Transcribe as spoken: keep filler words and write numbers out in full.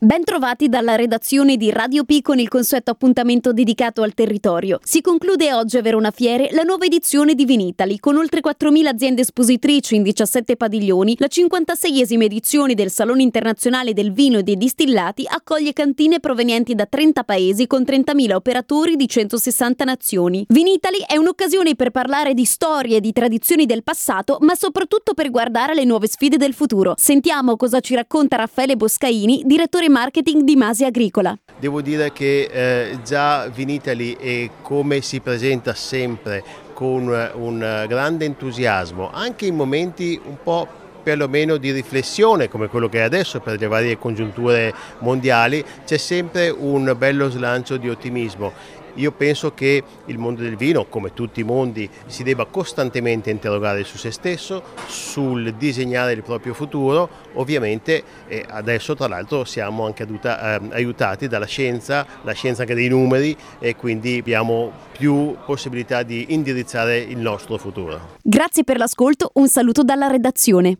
Ben trovati dalla redazione di Radio P con il consueto appuntamento dedicato al territorio. Si conclude oggi a Verona Fiere la nuova edizione di Vinitaly, con oltre quattromila aziende espositrici in diciassette padiglioni. La cinquantaseiesima edizione del Salone Internazionale del Vino e dei Distillati accoglie cantine provenienti da trenta paesi con trentamila operatori di centosessanta nazioni. Vinitaly è un'occasione per parlare di storie e di tradizioni del passato, ma soprattutto per guardare alle nuove sfide del futuro. Sentiamo cosa ci racconta Raffaele Boscaini, direttore marketing di Masi Agricola. Devo dire che eh, già Vinitaly è come si presenta sempre, con un grande entusiasmo, anche in momenti un po' perlomeno di riflessione come quello che è adesso per le varie congiunture mondiali, c'è sempre un bello slancio di ottimismo. Io penso che il mondo del vino, come tutti i mondi, si debba costantemente interrogare su se stesso, sul disegnare il proprio futuro. Ovviamente eh, adesso tra l'altro siamo anche aduta, eh, aiutati dalla scienza, la scienza anche dei numeri, e quindi abbiamo più possibilità di indirizzare il nostro futuro. Grazie per l'ascolto, un saluto dalla redazione.